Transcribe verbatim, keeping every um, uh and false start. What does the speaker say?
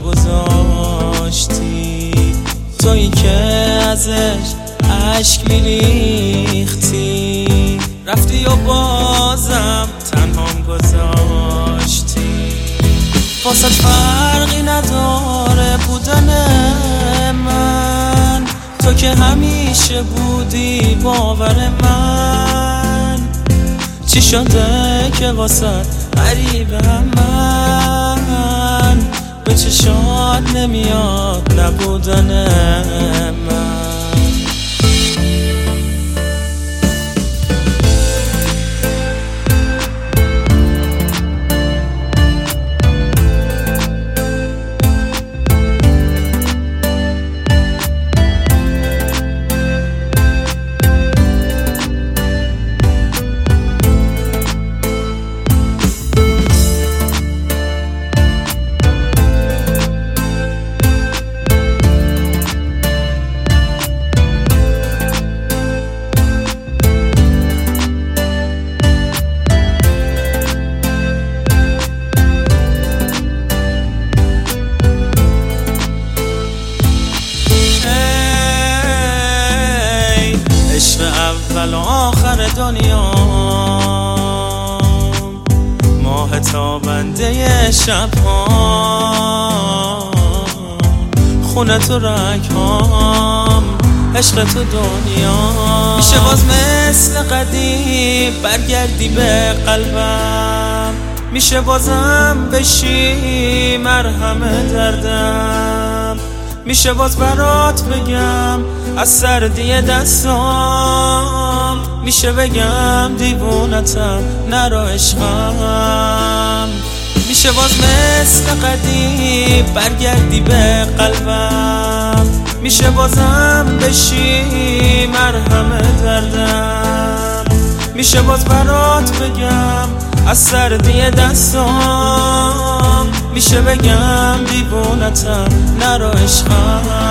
گذاشتی، تویی که ازش عشق میریختی، رفتی و بازم تنهام گذاشتی. واسه فرقی نداره بودن من، تو که همیشه بودی باور من. چی شده که واسه غریبم من، به چشات نمیاد نبودن من. اول و آخر دنیا، ماه تابنده شبها، خونه تو رگهام، عشق تو دنیا. میشه باز مثل قدیم برگردی به قلبم، میشه بازم بشی مرهم دردم، میشه باز برات بگم از سردی دستام، میشه بگم دیوونتم نرو عشقم. میشه باز مثل قدیم برگردی به قلبم، میشه بازم بشی مرهم دردم، میشه باز برات بگم از سردی دستام، میشه بگم دیوونتم نرو عشقم.